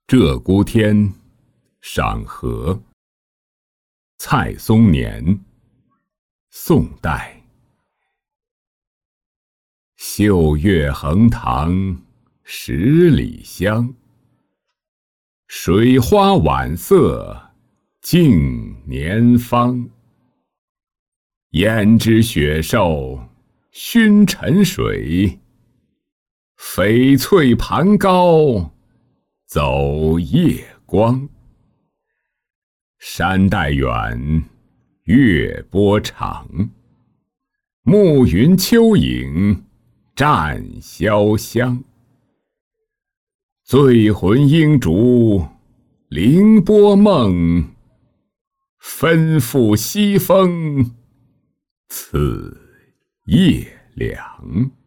鹧鸪天，赏荷。蔡松年，宋代。秀月横塘十里香，水花晚色近年芳。胭脂雪瘦熏沉水，翡翠盘高走夜光。山带远，月波长，暮云秋影占潇湘。醉魂应逐凌波梦，分付西风此夜凉。